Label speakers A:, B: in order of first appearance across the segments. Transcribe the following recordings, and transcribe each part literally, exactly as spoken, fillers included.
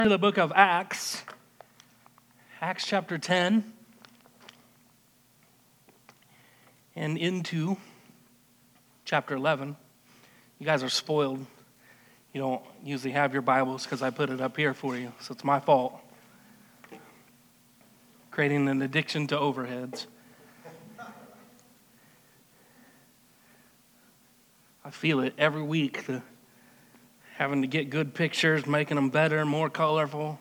A: To the book of Acts, Acts chapter ten, and into chapter eleven. You guys are spoiled. You don't usually have your Bibles because I put it up here for you, so it's my fault. Creating an addiction to overheads. I feel it every week, the having to get good pictures, making them better, more colorful.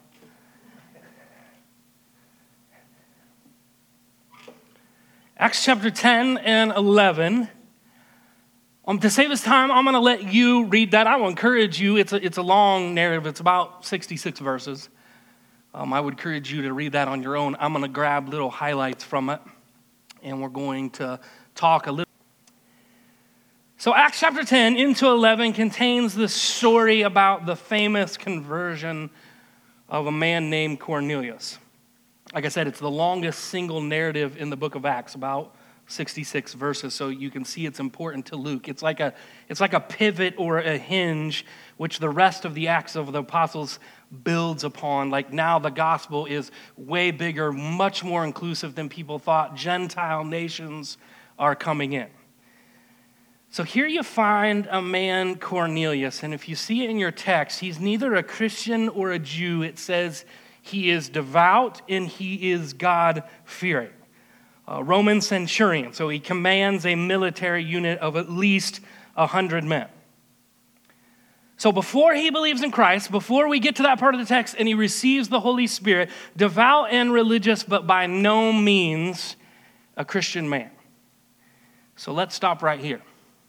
A: Acts chapter ten and eleven. Um, to save us time, I'm going to let you read that. I will encourage you. It's a, it's a long narrative. It's about sixty-six verses. Um, I would encourage you to read that on your own. I'm going to grab little highlights from it, and we're going to talk a little. So Acts chapter ten into eleven contains the story about the famous conversion of a man named Cornelius. Like I said, it's the longest single narrative in the book of Acts, about sixty-six verses, so you can see it's important to Luke. It's like a, it's like a pivot or a hinge which the rest of the Acts of the Apostles builds upon. Like now the gospel is way bigger, much more inclusive than people thought. Gentile nations are coming in. So here you find a man, Cornelius, and if you see it in your text, he's neither a Christian or a Jew. It says he is devout and he is God-fearing. A Roman centurion, so he commands a military unit of at least one hundred men. So before he believes in Christ, before we get to that part of the text and he receives the Holy Spirit, devout and religious, but by no means a Christian man. So let's stop right here.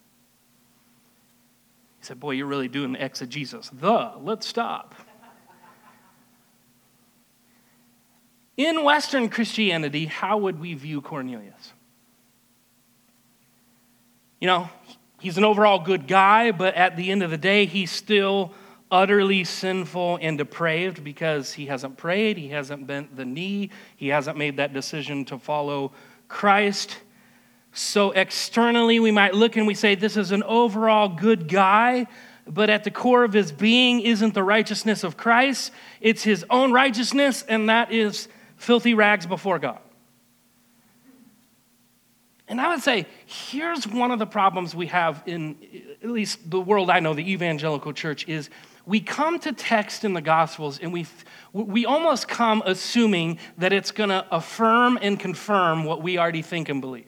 A: He said, boy, you're really doing the exegesis. The, let's stop. In Western Christianity, how would we view Cornelius? You know, he's an overall good guy, but at the end of the day, he's still utterly sinful and depraved because he hasn't prayed, he hasn't bent the knee, he hasn't made that decision to follow Christ. So externally, we might look and we say, this is an overall good guy, but at the core of his being isn't the righteousness of Christ. It's his own righteousness, and that is filthy rags before God. And I would say, here's one of the problems we have in, at least the world I know, the evangelical church, is we come to text in the Gospels and we we almost come assuming that it's going to affirm and confirm what we already think and believe.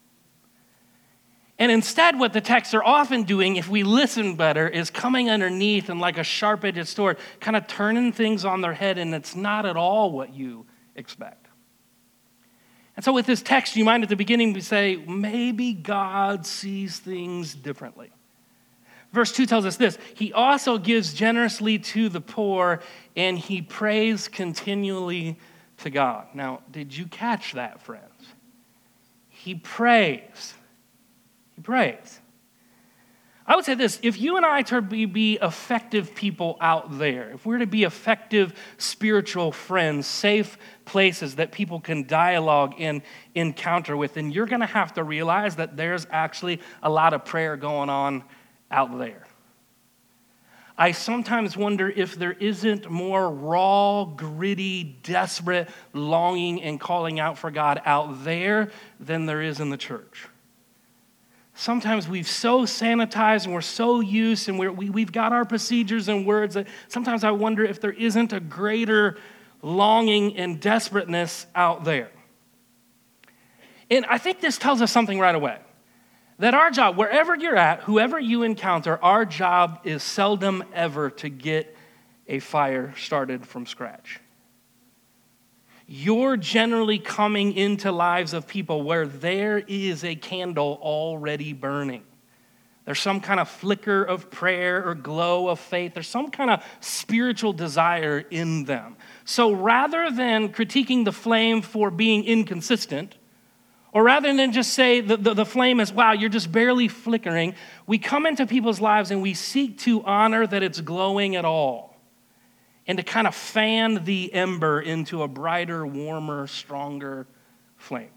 A: And instead, what the texts are often doing, if we listen better, is coming underneath and like a sharp-edged sword, kind of turning things on their head, and it's not at all what you expect. And so with this text, you might at the beginning we say, maybe God sees things differently. Verse two tells us this: he also gives generously to the poor, and he prays continually to God. Now, did you catch that, friends? He prays. He prays. I would say this: if you and I are to be, be effective people out there, if we're to be effective spiritual friends, safe places that people can dialogue and encounter with, then you're going to have to realize that there's actually a lot of prayer going on out there. I sometimes wonder if there isn't more raw, gritty, desperate longing and calling out for God out there than there is in the church. Sometimes we've so sanitized and we're so used and we're, we, we've got our procedures and words that sometimes I wonder if there isn't a greater longing and desperateness out there. And I think this tells us something right away. That our job, wherever you're at, whoever you encounter, our job is seldom ever to get a fire started from scratch. You're generally coming into lives of people where there is a candle already burning. There's some kind of flicker of prayer or glow of faith. There's some kind of spiritual desire in them. So rather than critiquing the flame for being inconsistent, or rather than just say the, the, the flame is, wow, you're just barely flickering, we come into people's lives and we seek to honor that it's glowing at all. And to kind of fan the ember into a brighter, warmer, stronger flame.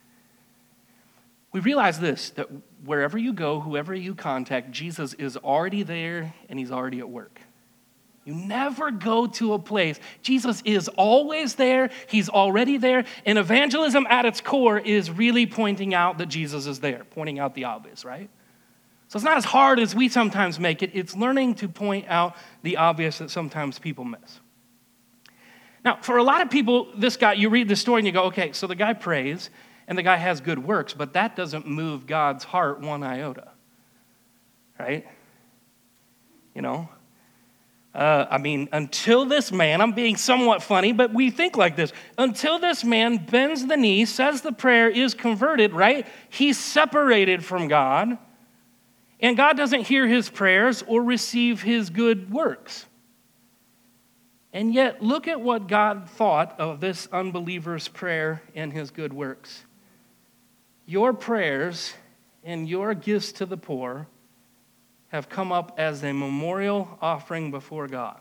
A: We realize this, that wherever you go, whoever you contact, Jesus is already there and he's already at work. You never go to a place. Jesus is always there. He's already there. And evangelism at its core is really pointing out that Jesus is there, pointing out the obvious, right? So it's not as hard as we sometimes make it. It's learning to point out the obvious that sometimes people miss. Now, for a lot of people, this guy, you read the story and you go, okay, so the guy prays and the guy has good works, but that doesn't move God's heart one iota, right? You know? Uh, I mean, until this man, I'm being somewhat funny, but we think like this. Until this man bends the knee, says the prayer, is converted, right? He's separated from God, and God doesn't hear his prayers or receive his good works. And yet, look at what God thought of this unbeliever's prayer and his good works. Your prayers and your gifts to the poor have come up as a memorial offering before God.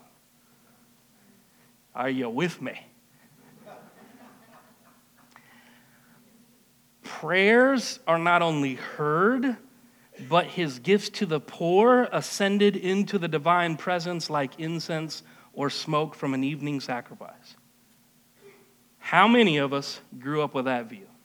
A: Are you with me? Prayers are not only heard, but his gifts to the poor ascended into the divine presence like incense or smoke from an evening sacrifice. How many of us grew up with that view?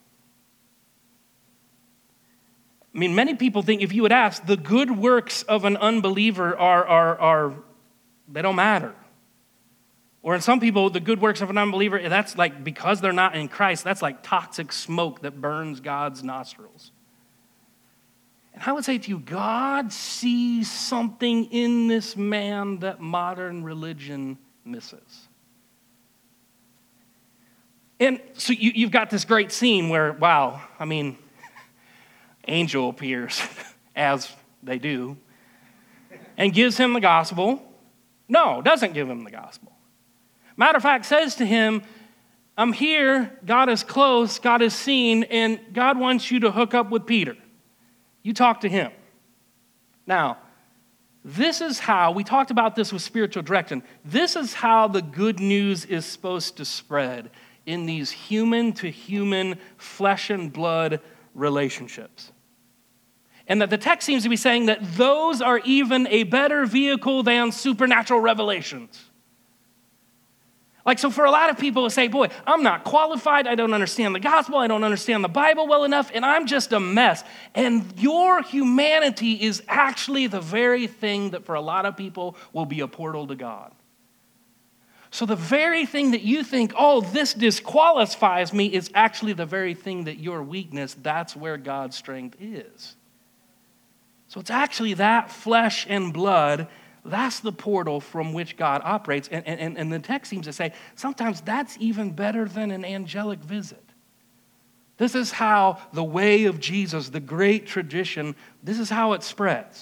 A: I mean, many people think if you would ask, the good works of an unbeliever are, are, are they don't matter. Or in some people, the good works of an unbeliever, that's like, because they're not in Christ, that's like toxic smoke that burns God's nostrils. And I would say to you, God sees something in this man that modern religion misses. And so you, you've got this great scene where, wow, I mean, angel appears, as they do, and gives him the gospel. No, doesn't give him the gospel. Matter of fact, says to him, I'm here, God is close, God is seen, and God wants you to hook up with Peter. You talk to him. Now, this is how, we talked about this with spiritual direction, this is how the good news is supposed to spread in these human-to-human, flesh and blood relationships. And that the text seems to be saying that those are even a better vehicle than supernatural revelations. Like, so for a lot of people to say, boy, I'm not qualified, I don't understand the gospel, I don't understand the Bible well enough, and I'm just a mess. And your humanity is actually the very thing that for a lot of people will be a portal to God. So the very thing that you think, oh, this disqualifies me, is actually the very thing that your weakness, that's where God's strength is. So it's actually that flesh and blood, that's the portal from which God operates. And, and, and the text seems to say sometimes that's even better than an angelic visit. This is how the way of Jesus, the great tradition, this is how it spreads.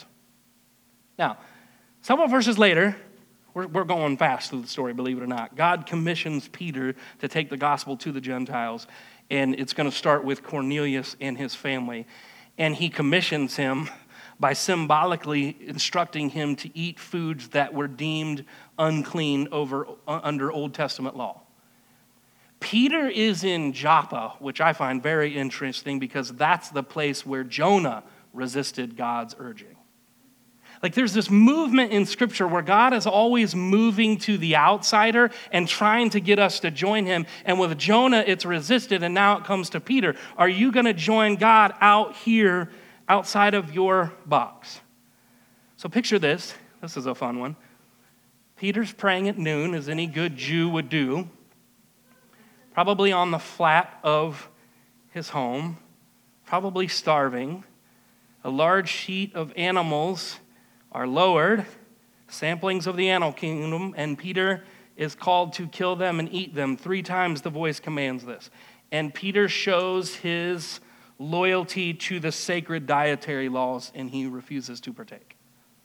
A: Now, several verses later, we're, we're going fast through the story, believe it or not. God commissions Peter to take the gospel to the Gentiles, and it's going to start with Cornelius and his family. And he commissions him by symbolically instructing him to eat foods that were deemed unclean over under Old Testament law. Peter is in Joppa, which I find very interesting because that's the place where Jonah resisted God's urging. Like there's this movement in Scripture where God is always moving to the outsider and trying to get us to join him. And with Jonah, it's resisted, and now it comes to Peter. Are you going to join God out here outside of your box? So picture this. This is a fun one. Peter's praying at noon, as any good Jew would do, probably on the flat of his home, probably starving. A large sheet of animals are lowered, samplings of the animal kingdom, and Peter is called to kill them and eat them. Three times the voice commands this. And Peter shows his loyalty to the sacred dietary laws, and he refuses to partake.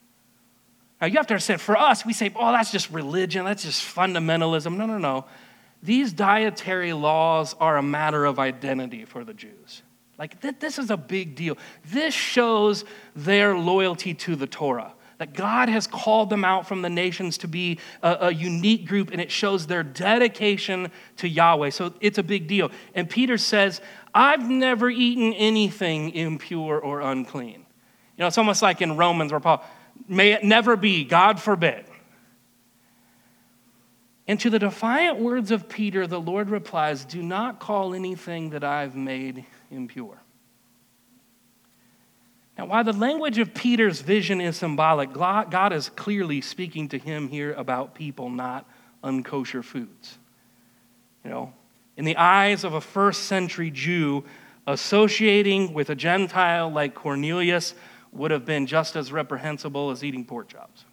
A: Now, you have to understand, for us, we say, oh, that's just religion, that's just fundamentalism. No, no, no. These dietary laws are a matter of identity for the Jews. Like, th- this is a big deal. This shows their loyalty to the Torah, that God has called them out from the nations to be a, a unique group, and it shows their dedication to Yahweh. So it's a big deal. And Peter says, I've never eaten anything impure or unclean. You know, it's almost like in Romans where Paul, may it never be, God forbid. And to the defiant words of Peter, the Lord replies, do not call anything that I've made impure. Now, while the language of Peter's vision is symbolic, God is clearly speaking to him here about people, not unkosher foods. You know, in the eyes of a first century Jew, associating with a Gentile like Cornelius would have been just as reprehensible as eating pork chops.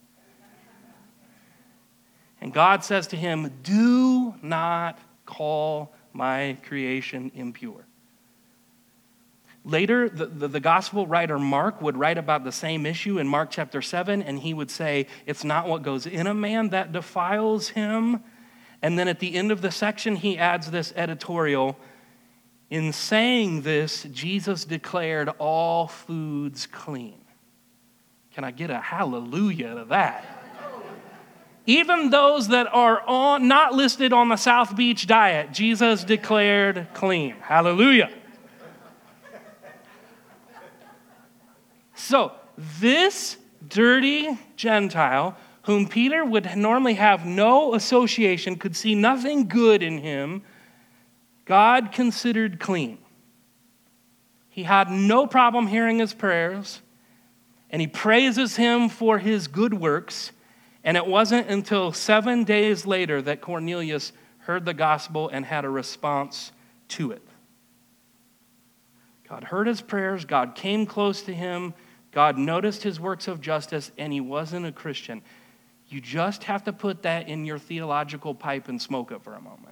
A: And God says to him, do not call my creation impure. Later, the, the, the gospel writer Mark would write about the same issue in Mark chapter seven, and he would say, it's not what goes in a man that defiles him. And then at the end of the section, he adds this editorial, in saying this, Jesus declared all foods clean. Can I get a hallelujah to that? Even those that are on, not listed on the South Beach diet, Jesus declared clean. Hallelujah. So, this dirty Gentile, whom Peter would normally have no association, could see nothing good in him, God considered clean. He had no problem hearing his prayers, and he praises him for his good works. And it wasn't until seven days later that Cornelius heard the gospel and had a response to it. God heard his prayers, God came close to him, God noticed his works of justice, and he wasn't a Christian. You just have to put that in your theological pipe and smoke it for a moment.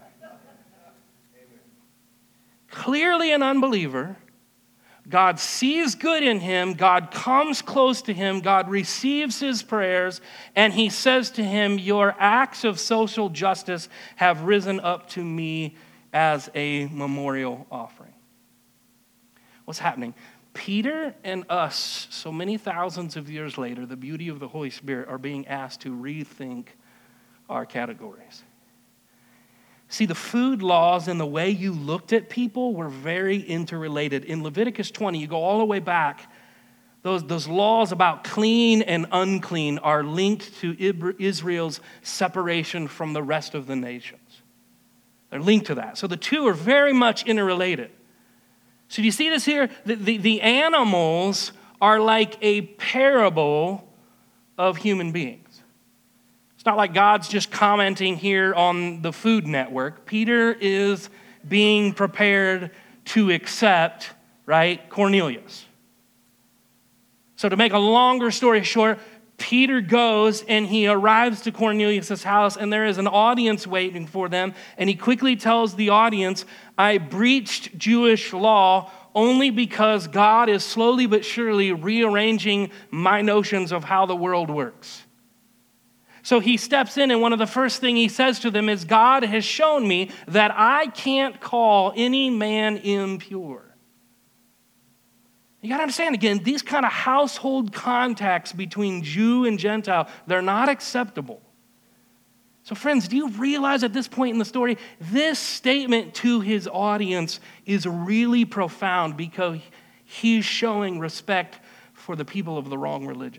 A: Clearly an unbeliever, God sees good in him, God comes close to him, God receives his prayers, and he says to him, your acts of social justice have risen up to me as a memorial offering. What's happening? Peter and us, so many thousands of years later, the beauty of the Holy Spirit, are being asked to rethink our categories. See, the food laws and the way you looked at people were very interrelated. In Leviticus twenty, you go all the way back, those, those laws about clean and unclean are linked to Israel's separation from the rest of the nations. They're linked to that. So the two are very much interrelated. So do you see this here? The, the, the animals are like a parable of human beings. It's not like God's just commenting here on the Food Network. Peter is being prepared to accept, right, Cornelius. So to make a longer story short, Peter goes and he arrives to Cornelius' house, and there is an audience waiting for them, and he quickly tells the audience, I breached Jewish law only because God is slowly but surely rearranging my notions of how the world works. So he steps in, and one of the first things he says to them is, God has shown me that I can't call any man impure. You got to understand, again, these kind of household contacts between Jew and Gentile, they're not acceptable. So friends, do you realize at this point in the story, this statement to his audience is really profound because he's showing respect for the people of the wrong religion.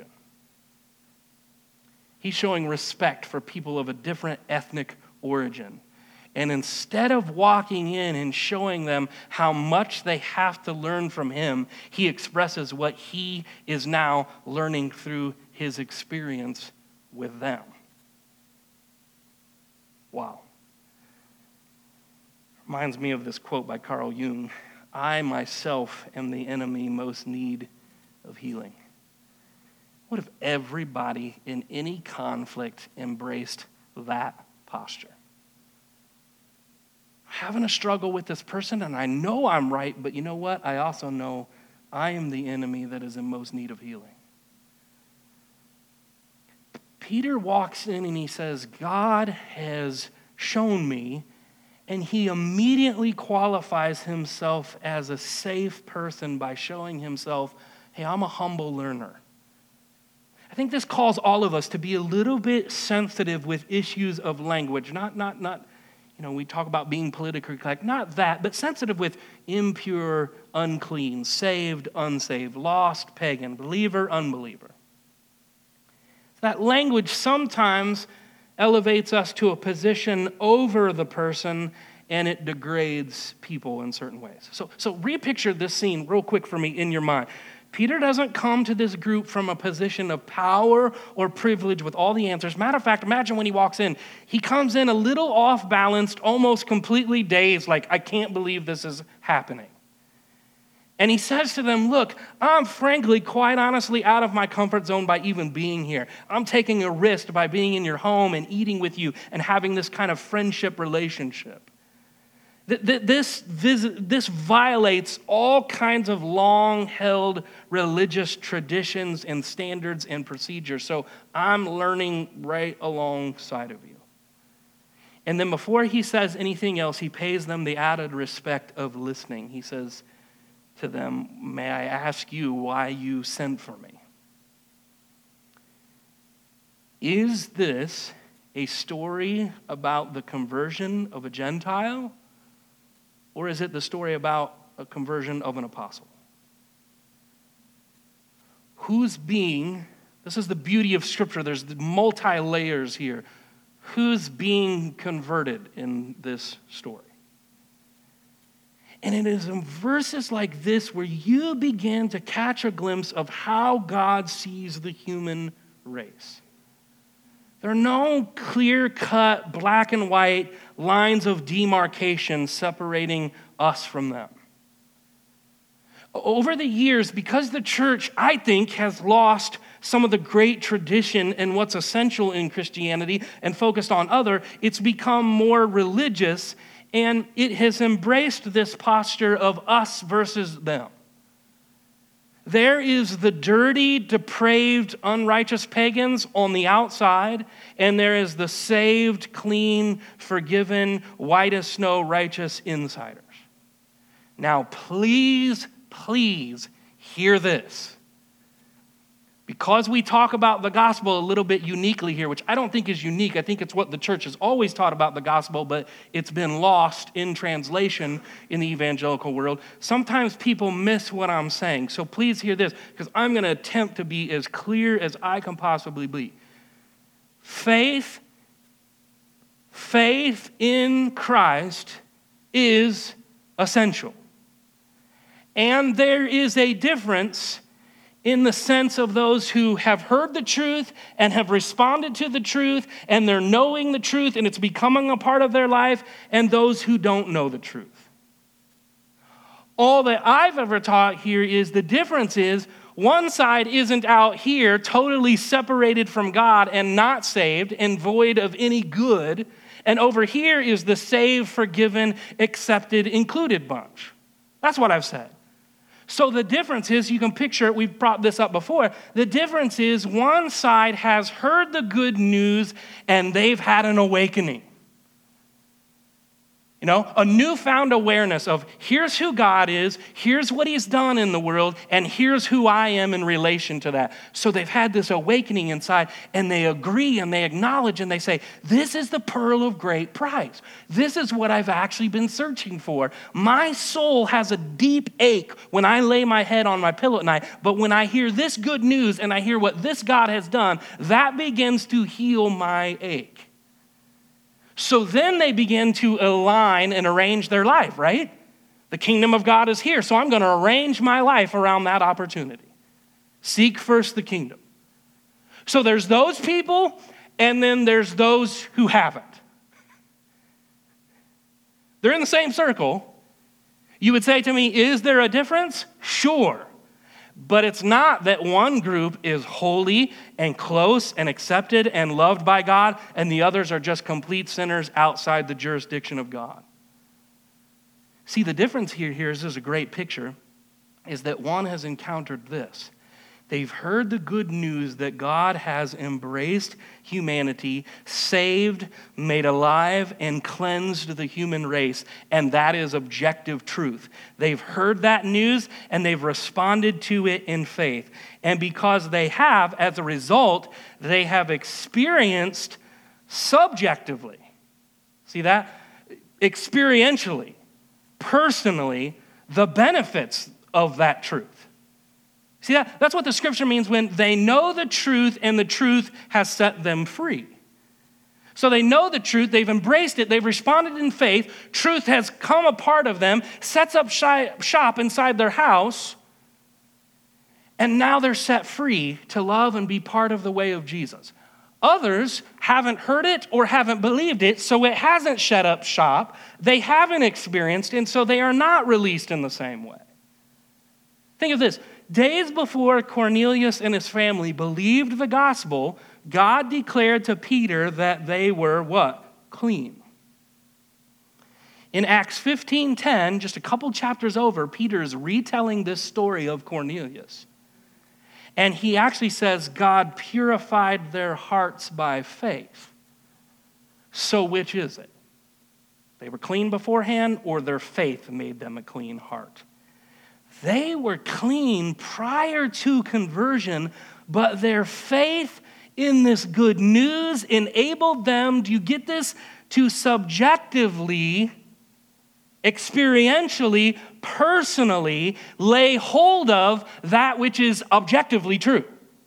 A: He's showing respect for people of a different ethnic origin. And instead of walking in and showing them how much they have to learn from him, he expresses what he is now learning through his experience with them. Wow. Reminds me of this quote by Carl Jung. I myself am the enemy most need of healing. What if everybody in any conflict embraced that posture? Having a struggle with this person, and I know I'm right, but you know what? I also know I am the enemy that is in most need of healing. Peter walks in and he says, God has shown me, and he immediately qualifies himself as a safe person by showing himself, hey, I'm a humble learner. I think this calls all of us to be a little bit sensitive with issues of language. Not, not, not, you know, we talk about being politically correct. Not that, but sensitive with impure, unclean, saved, unsaved, lost, pagan, believer, unbeliever. That language sometimes elevates us to a position over the person, and it degrades people in certain ways. So, so repicture this scene real quick for me in your mind. Peter doesn't come to this group from a position of power or privilege with all the answers. Matter of fact, imagine when he walks in, he comes in a little off-balanced, almost completely dazed, like, I can't believe this is happening. And he says to them, look, I'm frankly, quite honestly, out of my comfort zone by even being here. I'm taking a risk by being in your home and eating with you and having this kind of friendship relationship. This, this violates all kinds of long-held religious traditions and standards and procedures. So I'm learning right alongside of you. And then before he says anything else, he pays them the added respect of listening. He says to them, may I ask you why you sent for me? Is this a story about the conversion of a Gentile? Or is it the story about a conversion of an apostle? Who's being, this is the beauty of Scripture, there's multi-layers here. Who's being converted in this story? And it is in verses like this where you begin to catch a glimpse of how God sees the human race. There are no clear-cut, black and white lines of demarcation separating us from them. Over the years, because the church, I think, has lost some of the great tradition and what's essential in Christianity and focused on other, it's become more religious, and it has embraced this posture of us versus them. There is the dirty, depraved, unrighteous pagans on the outside, and there is the saved, clean, forgiven, white as snow, righteous insiders. Now, please, please hear this. Because we talk about the gospel a little bit uniquely here, which I don't think is unique. I think it's what the church has always taught about the gospel, but it's been lost in translation in the evangelical world. Sometimes people miss what I'm saying. So please hear this, because I'm going to attempt to be as clear as I can possibly be. Faith, faith in Christ is essential. And there is a difference in the sense of those who have heard the truth and have responded to the truth, and they're knowing the truth and it's becoming a part of their life, and those who don't know the truth. All that I've ever taught here is the difference is one side isn't out here totally separated from God and not saved and void of any good, and over here is the saved, forgiven, accepted, included bunch. That's what I've said. So the difference is, you can picture it, we've brought this up before, the difference is one side has heard the good news and they've had an awakening. You know, a newfound awareness of here's who God is, here's what he's done in the world, and here's who I am in relation to that. So they've had this awakening inside, and they agree and they acknowledge and they say, this is the pearl of great price. This is what I've actually been searching for. My soul has a deep ache when I lay my head on my pillow at night, but when I hear this good news and I hear what this God has done, that begins to heal my ache. So then they begin to align and arrange their life, right? The kingdom of God is here, so I'm going to arrange my life around that opportunity. Seek first the kingdom. So there's those people, and then there's those who haven't. They're in the same circle. You would say to me, is there a difference? Sure. But it's not that one group is holy and close and accepted and loved by God, and the others are just complete sinners outside the jurisdiction of God. See, the difference here, here is, is a great picture, is that one has encountered this. They've heard the good news that God has embraced humanity, saved, made alive, and cleansed the human race, and that is objective truth. They've heard that news, and they've responded to it in faith. And because they have, as a result, they have experienced subjectively, see that? Experientially, personally, the benefits of that truth. See, that? That's what the scripture means when they know the truth and the truth has set them free. So they know the truth, they've embraced it, they've responded in faith, truth has come a part of them, sets up shop inside their house, and now they're set free to love and be part of the way of Jesus. Others haven't heard it or haven't believed it, so it hasn't shut up shop, they haven't experienced, and so they are not released in the same way. Think of this. Days before Cornelius and his family believed the gospel, God declared to Peter that they were what? Clean. In Acts fifteen ten, just a couple chapters over, Peter is retelling this story of Cornelius. And he actually says God purified their hearts by faith. So which is it? They were clean beforehand, or their faith made them a clean heart? They were clean prior to conversion, but their faith in this good news enabled them, do you get this, to subjectively, experientially, personally lay hold of that which is objectively true.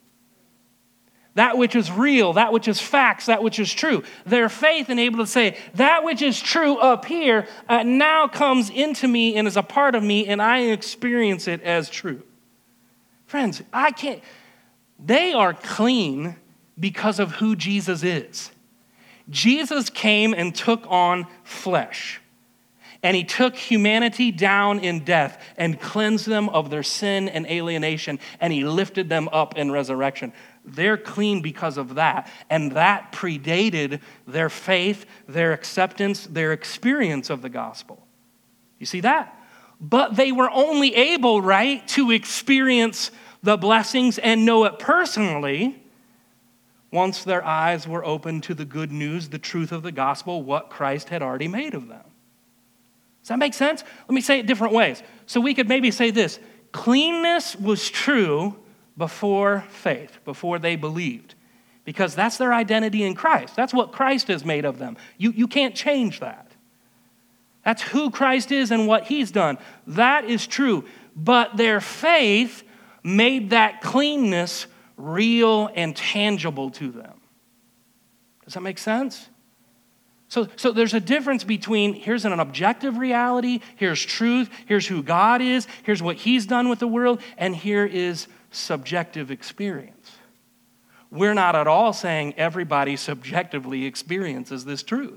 A: That which is real, that which is facts, that which is true. Their faith enabled to say, that which is true up here uh, now comes into me and is a part of me, and I experience it as true. Friends, I can't, they are clean because of who Jesus is. Jesus came and took on flesh. And he took humanity down in death and cleansed them of their sin and alienation, and he lifted them up in resurrection. They're clean because of that, and that predated their faith, their acceptance, their experience of the gospel. You see that? But they were only able, right, to experience the blessings and know it personally once their eyes were open to the good news, the truth of the gospel, what Christ had already made of them. Does that make sense? Let me say it different ways. So we could maybe say this. Cleanness was true before faith, before they believed, because that's their identity in Christ. That's what Christ has made of them. You, you can't change that. That's who Christ is and what he's done. That is true. But their faith made that cleanness real and tangible to them. Does that make sense? So, so there's a difference between here's an objective reality, here's truth, here's who God is, here's what he's done with the world, and here is subjective experience. We're not at all saying everybody subjectively experiences this truth.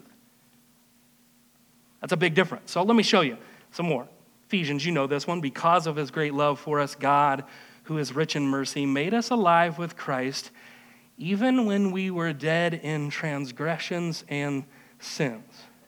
A: That's a big difference. So let me show you some more. Ephesians, you know this one. Because of his great love for us, God, who is rich in mercy, made us alive with Christ, even when we were dead in transgressions and sins.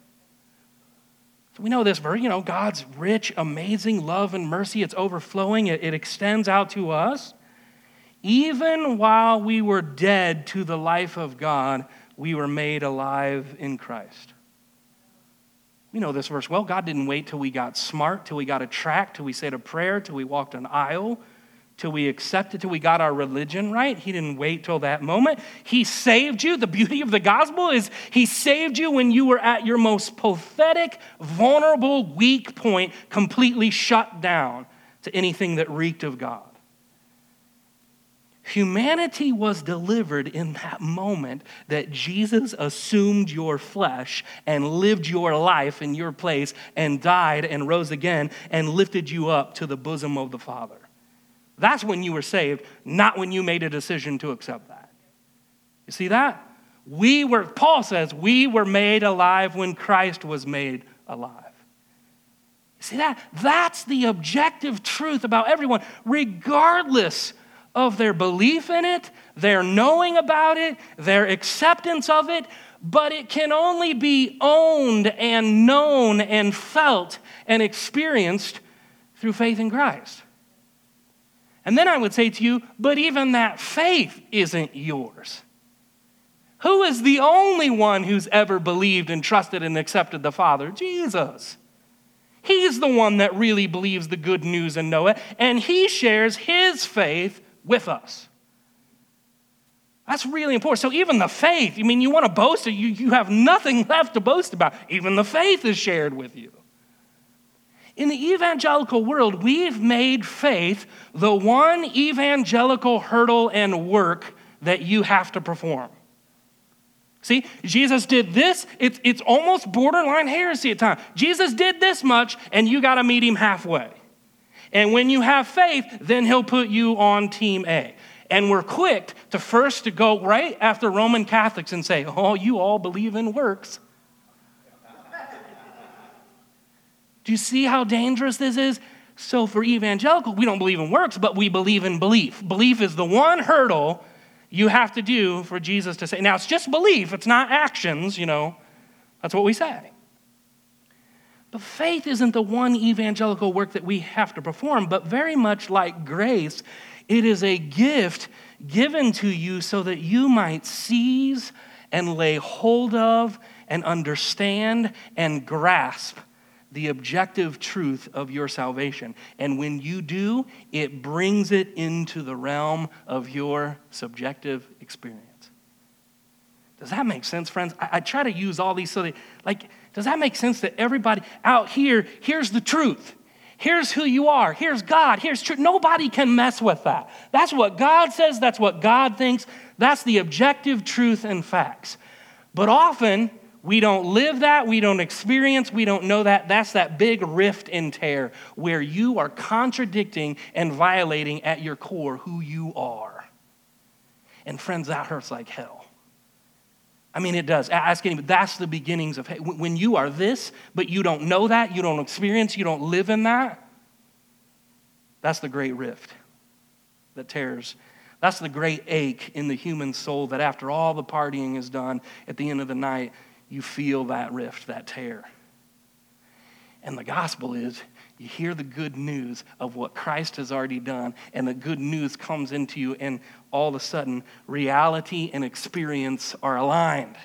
A: So we know this verse, you know, God's rich, amazing love and mercy. It's overflowing. It, it extends out to us. Even while we were dead to the life of God, we were made alive in Christ. We know this verse well. God didn't wait till we got smart, till we got a tract, till we said a prayer, till we walked an aisle, till we accepted, till we got our religion right. He didn't wait till that moment. He saved you. The beauty of the gospel is he saved you when you were at your most pathetic, vulnerable, weak point, completely shut down to anything that reeked of God. Humanity was delivered in that moment that Jesus assumed your flesh and lived your life in your place and died and rose again and lifted you up to the bosom of the Father. That's when you were saved, not when you made a decision to accept that. You see that? We were, Paul says, we were made alive when Christ was made alive. You see that? That's the objective truth about everyone, regardless of their belief in it, their knowing about it, their acceptance of it, but it can only be owned and known and felt and experienced through faith in Christ. And then I would say to you, but even that faith isn't yours. Who is the only one who's ever believed and trusted and accepted the Father? Jesus. He's the one that really believes the good news and know it, and he shares his faith with us. That's really important. So even the faith, I mean, you want to boast, you, you have nothing left to boast about. Even the faith is shared with you. In the evangelical world, we've made faith the one evangelical hurdle and work that you have to perform. See, Jesus did this. It's, it's almost borderline heresy at times. Jesus did this much, and you got to meet him halfway. And when you have faith, then he'll put you on team A. And we're quick to first to go right after Roman Catholics and say, oh, you all believe in works. Do you see how dangerous this is? So for evangelical, we don't believe in works, but we believe in belief. Belief is the one hurdle you have to do for Jesus to say. Now, it's just belief. It's not actions, you know. That's what we say. But faith isn't the one evangelical work that we have to perform, but very much like grace, it is a gift given to you so that you might seize and lay hold of and understand and grasp the objective truth of your salvation. And when you do, it brings it into the realm of your subjective experience. Does that make sense, friends? I, I try to use all these so that, like, does that make sense that everybody out here, here's the truth. Here's who you are. Here's God. Here's truth. Nobody can mess with that. That's what God says. That's what God thinks. That's the objective truth and facts. But often, we don't live that, we don't experience, we don't know that. That's that big rift and tear where you are contradicting and violating at your core who you are. And friends, that hurts like hell. I mean, it does. Ask anybody, that's the beginnings of hate. When you are this, but you don't know that, you don't experience, you don't live in that, that's the great rift that tears. That's the great ache in the human soul that after all the partying is done, at the end of the night, you feel that rift, that tear. And the gospel is, you hear the good news of what Christ has already done, and the good news comes into you, and all of a sudden, reality and experience are aligned.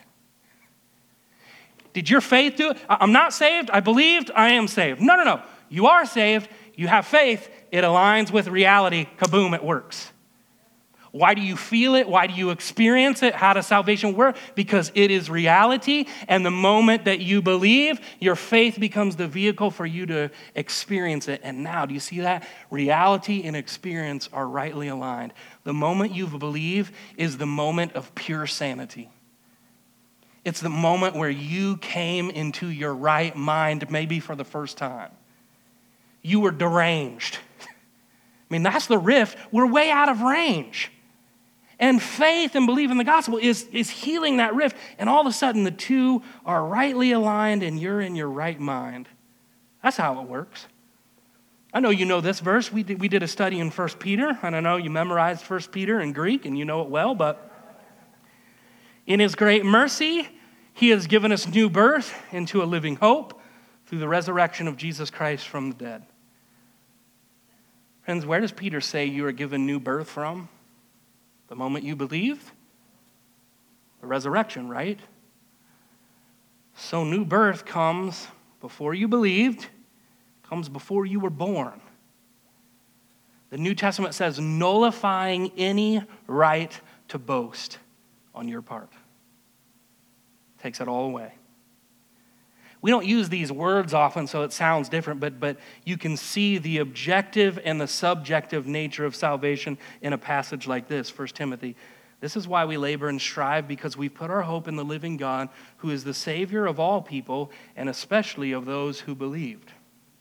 A: Did your faith do it? I'm not saved. I believed. I am saved. No, no, no. You are saved. You have faith. It aligns with reality. Kaboom, it works. Why do you feel it? Why do you experience it? How does salvation work? Because it is reality, and the moment that you believe, your faith becomes the vehicle for you to experience it. And now, do you see that? Reality and experience are rightly aligned. The moment you believe is the moment of pure sanity. It's the moment where you came into your right mind, maybe for the first time. You were deranged. I mean, that's the rift. We're way out of range. And faith and belief in the gospel is, is healing that rift. And all of a sudden, the two are rightly aligned and you're in your right mind. That's how it works. I know you know this verse. We did, we did a study in First Peter. And I know you memorized First Peter in Greek and you know it well. But in his great mercy, he has given us new birth into a living hope through the resurrection of Jesus Christ from the dead. Friends, where does Peter say you are given new birth from? The moment you believed? The resurrection, right? So new birth comes before you believed, comes before you were born. The New Testament says nullifying any right to boast on your part. Takes it all away. We don't use these words often, so it sounds different, but, but you can see the objective and the subjective nature of salvation in a passage like this, First Timothy. This is why we labor and strive, because we put our hope in the living God, who is the Savior of all people, and especially of those who believed.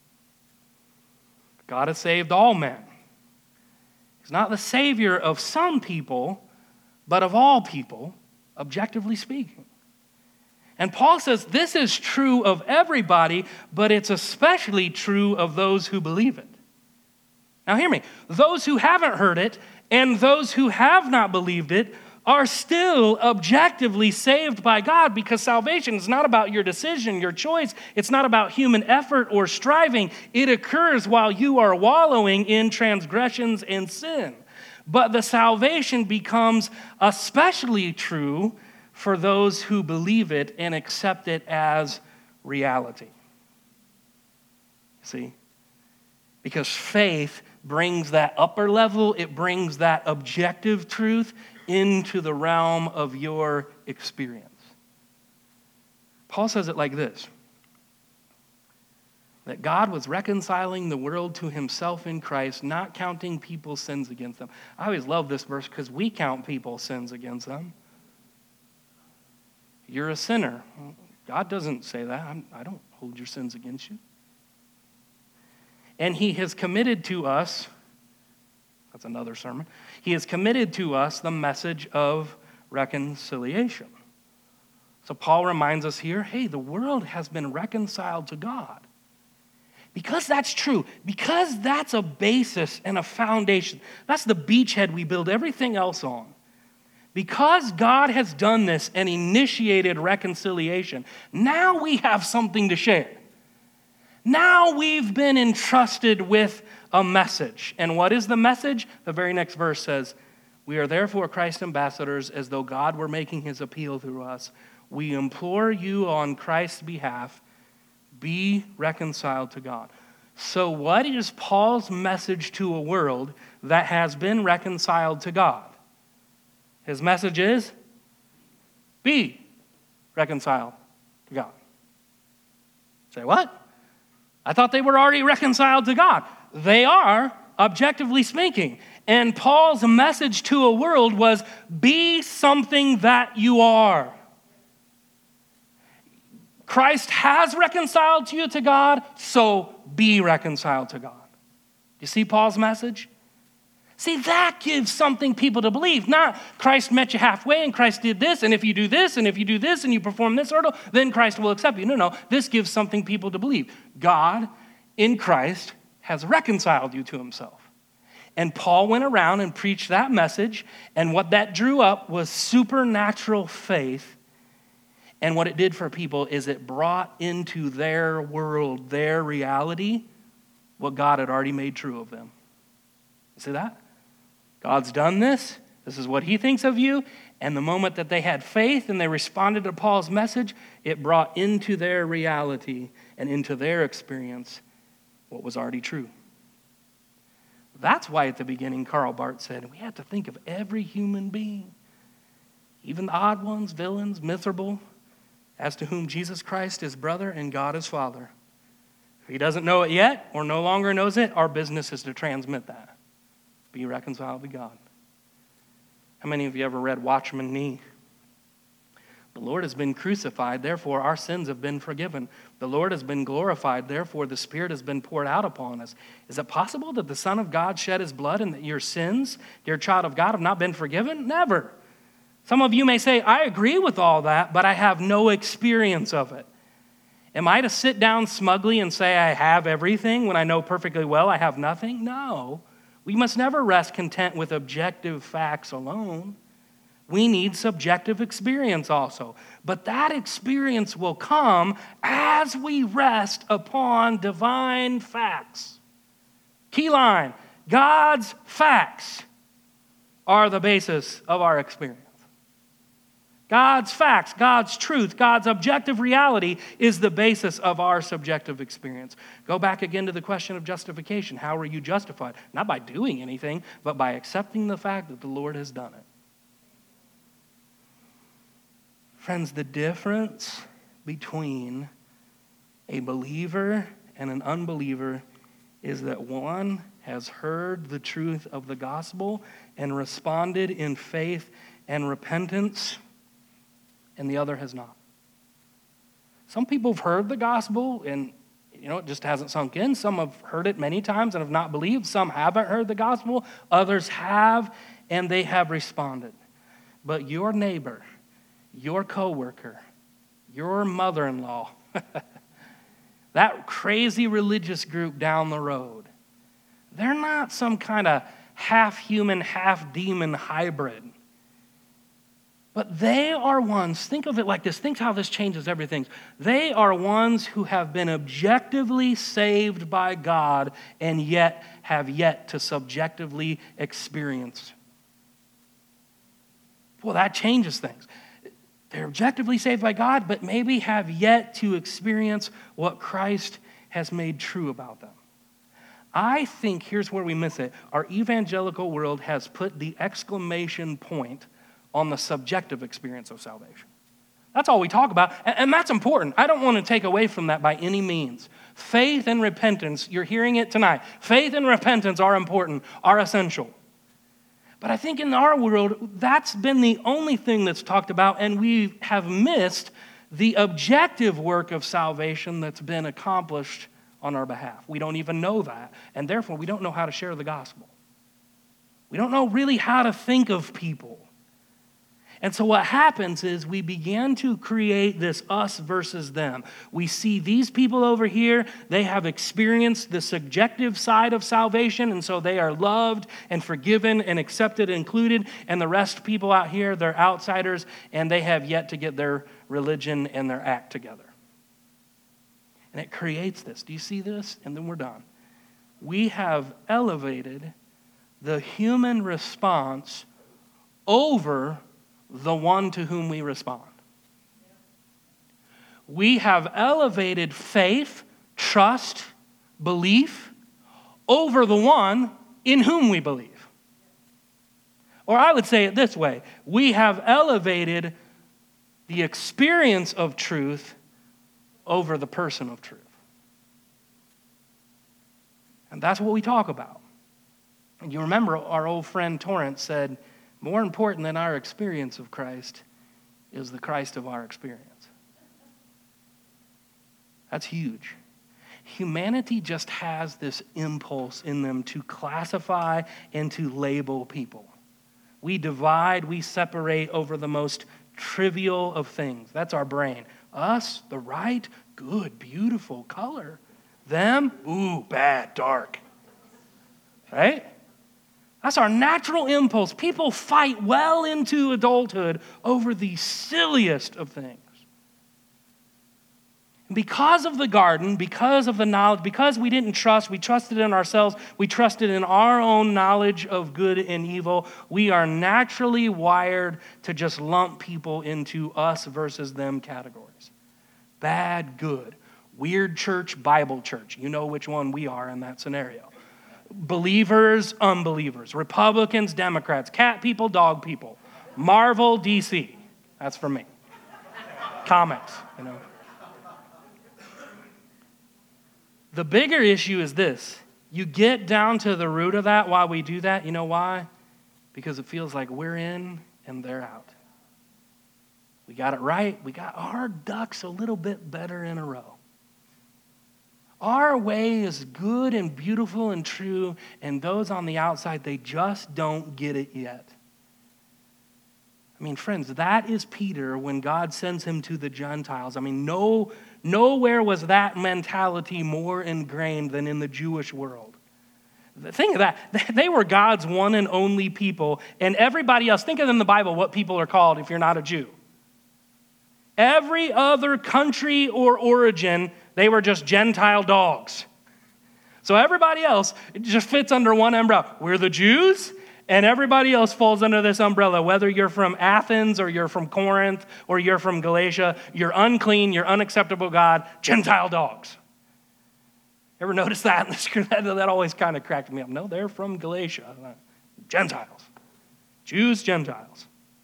A: God has saved all men. He's not the Savior of some people, but of all people, objectively speaking. And Paul says this is true of everybody, but it's especially true of those who believe it. Now hear me. Those who haven't heard it and those who have not believed it are still objectively saved by God, because salvation is not about your decision, your choice. It's not about human effort or striving. It occurs while you are wallowing in transgressions and sin. But the salvation becomes especially true for those who believe it and accept it as reality. See? Because faith brings that upper level, it brings that objective truth into the realm of your experience. Paul says it like this: that God was reconciling the world to himself in Christ, not counting people's sins against them. I always love this verse because we count people's sins against them. you're a sinner. God doesn't say that. I'm, I don't hold your sins against you. And he has committed to us, that's another sermon, he has committed to us the message of reconciliation. So Paul reminds us here, hey, the world has been reconciled to God. Because that's true, because that's a basis and a foundation, that's the beachhead we build everything else on. Because God has done this and initiated reconciliation, now we have something to share. Now we've been entrusted with a message. And what is the message? The very next verse says, we are therefore Christ's ambassadors, as though God were making his appeal through us. We implore you on Christ's behalf, be reconciled to God. So what is Paul's message to a world that has been reconciled to God? His message is, be reconciled to God. Say what? I thought they were already reconciled to God. They are, objectively speaking. And Paul's message to a world was, be something that you are. Christ has reconciled you to God, so be reconciled to God. You see Paul's message? See, that gives something people to believe. Not Christ met you halfway and Christ did this, and if you do this, and if you do this, and you perform this order, then Christ will accept you. No, no, this gives something people to believe. God in Christ has reconciled you to himself. And Paul went around and preached that message, and what that drew up was supernatural faith. And what it did for people is it brought into their world, their reality, what God had already made true of them. You see that? God's done this. This is what he thinks of you. And the moment that they had faith and they responded to Paul's message, it brought into their reality and into their experience what was already true. That's why at the beginning Karl Barth said, we have to think of every human being, even the odd ones, villains, miserable, as to whom Jesus Christ is brother and God is Father. If he doesn't know it yet or no longer knows it, our business is to transmit that. Be reconciled to God. How many of you ever read Watchman Nee? The Lord has been crucified, therefore our sins have been forgiven. The Lord has been glorified, therefore the Spirit has been poured out upon us. Is it possible that the Son of God shed his blood and that your sins, dear child of God, have not been forgiven? Never. Some of you may say, I agree with all that, but I have no experience of it. Am I to sit down smugly and say I have everything when I know perfectly well I have nothing? No. We must never rest content with objective facts alone. We need subjective experience also. But that experience will come as we rest upon divine facts. Key line, God's facts are the basis of our experience. God's facts, God's truth, God's objective reality is the basis of our subjective experience. Go back again to the question of justification. How are you justified? Not by doing anything, but by accepting the fact that the Lord has done it. Friends, the difference between a believer and an unbeliever is that one has heard the truth of the gospel and responded in faith and repentance, and the other has not. Some people have heard the gospel and, you know, it just hasn't sunk in. Some have heard it many times and have not believed. Some haven't heard the gospel. Others have, and they have responded. But your neighbor, your coworker, your mother-in-law, that crazy religious group down the road, they're not some kind of half-human, half-demon hybrid. But they are ones, think of it like this, think how this changes everything. They are ones who have been objectively saved by God and yet have yet to subjectively experience. Well, that changes things. They're objectively saved by God, but maybe have yet to experience what Christ has made true about them. I think here's where we miss it. Our evangelical world has put the exclamation point on the subjective experience of salvation. That's all we talk about, and that's important. I don't want to take away from that by any means. Faith and repentance, you're hearing it tonight. Faith and repentance are important, are essential. But I think in our world, that's been the only thing that's talked about, and we have missed the objective work of salvation that's been accomplished on our behalf. We don't even know that, and therefore we don't know how to share the gospel. We don't know really how to think of people. And so what happens is we begin to create this us versus them. We see these people over here, they have experienced the subjective side of salvation, and so they are loved and forgiven and accepted and included, and the rest of people out here, they're outsiders, and they have yet to get their religion and their act together. And it creates this. Do you see this? And then we're done. We have elevated the human response over the one to whom we respond. We have elevated faith, trust, belief over the one in whom we believe. Or I would say it this way: we have elevated the experience of truth over the person of truth. And that's what we talk about. And you remember our old friend Torrance said, more important than our experience of Christ is the Christ of our experience. That's huge. Humanity just has this impulse in them to classify and to label people. We divide, we separate over the most trivial of things. That's our brain. Us, the right, good, beautiful color. Them, ooh, bad, dark. Right? That's our natural impulse. People fight well into adulthood over the silliest of things. And because of the garden, because of the knowledge, because we didn't trust, we trusted in ourselves, we trusted in our own knowledge of good and evil, we are naturally wired to just lump people into us versus them categories. Bad, good. Weird church, Bible church. You know which one we are in that scenario. Believers, unbelievers, Republicans, Democrats, cat people, dog people, Marvel, D C. That's for me. Comics, you know. The bigger issue is this. You get down to the root of that, why we do that. You know why? Because it feels like we're in and they're out. We got it right. We got our ducks a little bit better in a row. Our way is good and beautiful and true, and those on the outside, they just don't get it yet. I mean, friends, that is Peter when God sends him to the Gentiles. I mean, no, nowhere was that mentality more ingrained than in the Jewish world. Think of that. They were God's one and only people, and everybody else, think of in the Bible what people are called if you're not a Jew. Every other country or origin, they were just Gentile dogs. So everybody else just fits under one umbrella. We're the Jews, and everybody else falls under this umbrella. Whether you're from Athens or you're from Corinth or you're from Galatia, you're unclean, you're unacceptable God, Gentile dogs. Ever notice that? That, that always kind of cracked me up. No, they're from Galatia. Gentiles. Jews, Gentiles.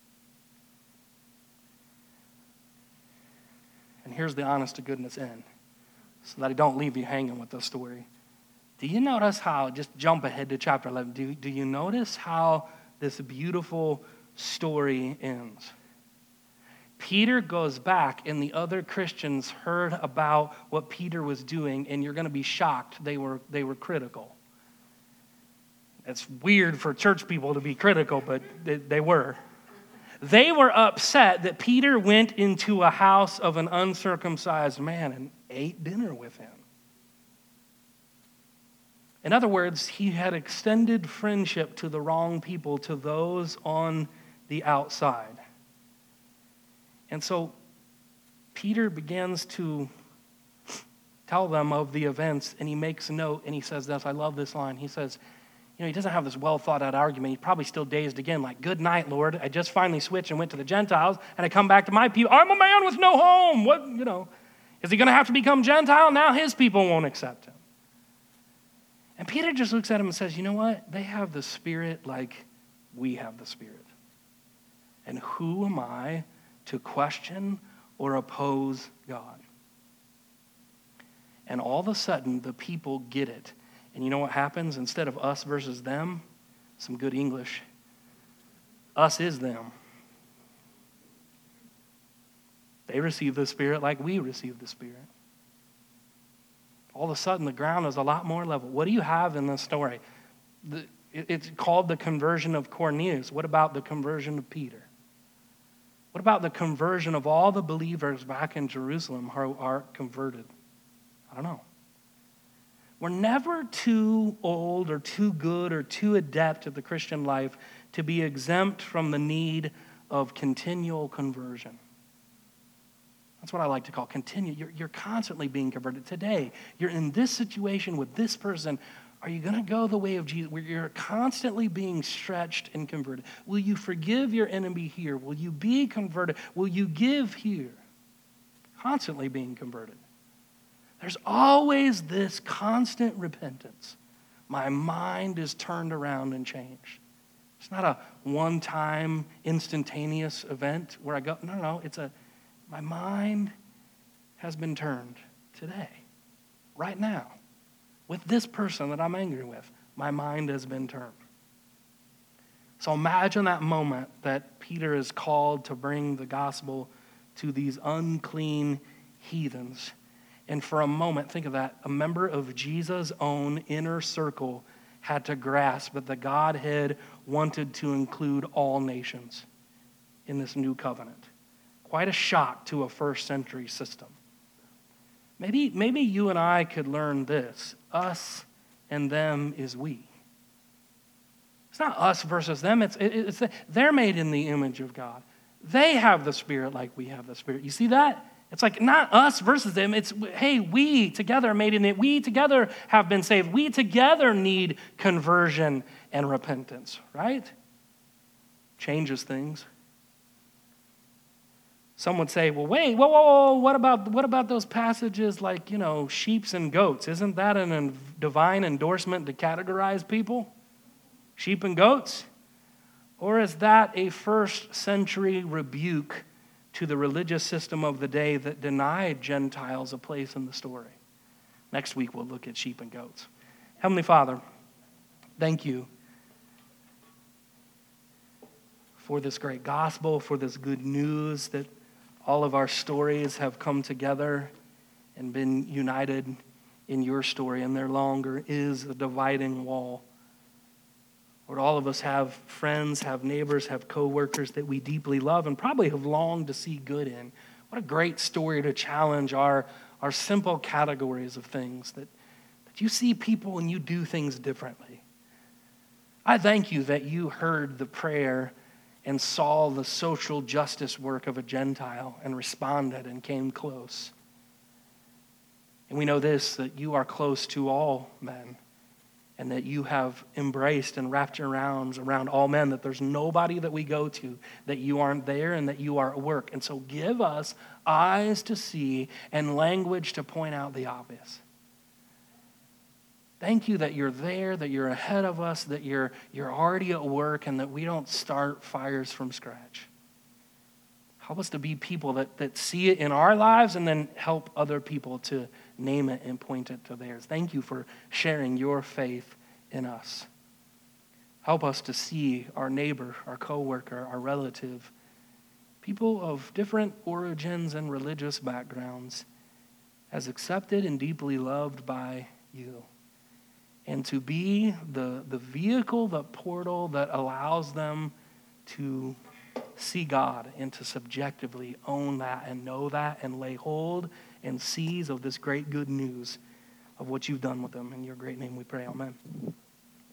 A: And here's the honest to goodness end, so that I don't leave you hanging with the story. Do you notice how, just jump ahead to chapter eleven, do, do you notice how this beautiful story ends? Peter goes back, and the other Christians heard about what Peter was doing, and you're going to be shocked. They were, they were critical. It's weird for church people to be critical, but they, they were. They were upset that Peter went into a house of an uncircumcised man and ate dinner with him. In other words, he had extended friendship to the wrong people, to those on the outside. And so Peter begins to tell them of the events, and he makes a note, and he says this. I love this line. He says, you know, he doesn't have this well-thought-out argument. He's probably still dazed again, like, good night, Lord. I just finally switched and went to the Gentiles, and I come back to my people. I'm a man with no home. What, you know, is he going to have to become Gentile? Now his people won't accept him. And Peter just looks at him and says, you know what? They have the Spirit like we have the Spirit. And who am I to question or oppose God? And all of a sudden, the people get it. And you know what happens? Instead of us versus them, some good English, Us is them. They receive the Spirit like we receive the Spirit. All of a sudden, the ground is a lot more level. What do you have in this story? The, it, it's called the conversion of Cornelius. What about the conversion of Peter? What about the conversion of all the believers back in Jerusalem who are converted? I don't know. We're never too old or too good or too adept at the Christian life to be exempt from the need of continual conversion. That's what I like to call continue. You're, you're constantly being converted. Today, you're in this situation with this person. Are you going to go the way of Jesus, where you're constantly being stretched and converted? Will you forgive your enemy here? Will you be converted? Will you give here? Constantly being converted. There's always this constant repentance. My mind is turned around and changed. It's not a one-time instantaneous event where I go, no, no, it's a, my mind has been turned today, right now. With this person that I'm angry with, my mind has been turned. So imagine that moment that Peter is called to bring the gospel to these unclean heathens. And for a moment, think of that, a member of Jesus' own inner circle had to grasp that the Godhead wanted to include all nations in this new covenant. Quite a shock to a first century system. Maybe, maybe you and I could learn this. Us and them is we. It's not us versus them. It's, it, it's they're made in the image of God. They have the Spirit like we have the Spirit. You see that? It's like not us versus them. It's, hey, we together are made in it. We together have been saved. We together need conversion and repentance, right? Changes things. Some would say, well, wait, whoa, whoa, whoa, what about, what about those passages like, you know, sheeps and goats? Isn't that a divine endorsement to categorize people? Sheep and goats? Or is that a first century rebuke to the religious system of the day that denied Gentiles a place in the story? Next week we'll look at sheep and goats. Heavenly Father, thank you for this great gospel, for this good news that all of our stories have come together and been united in your story, and there longer is a dividing wall. Lord, all of us have friends, have neighbors, have coworkers that we deeply love and probably have longed to see good in. What a great story to challenge our, our simple categories of things, that, that you see people and you do things differently. I thank you that you heard the prayer and saw the social justice work of a Gentile and responded and came close. And we know this, that you are close to all men, and that you have embraced and wrapped your arms around all men, that there's nobody that we go to that you aren't there and that you are at work. And so give us eyes to see and language to point out the obvious. Thank you that you're there, that you're ahead of us, that you're, you're already at work, and that we don't start fires from scratch. Help us to be people that, that see it in our lives and then help other people to name it and point it to theirs. Thank you for sharing your faith in us. Help us to see our neighbor, our coworker, our relative, people of different origins and religious backgrounds as accepted and deeply loved by you. And to be the, the vehicle, the portal that allows them to see God and to subjectively own that and know that and lay hold and seize of this great good news of what you've done with them. In your great name we pray, amen.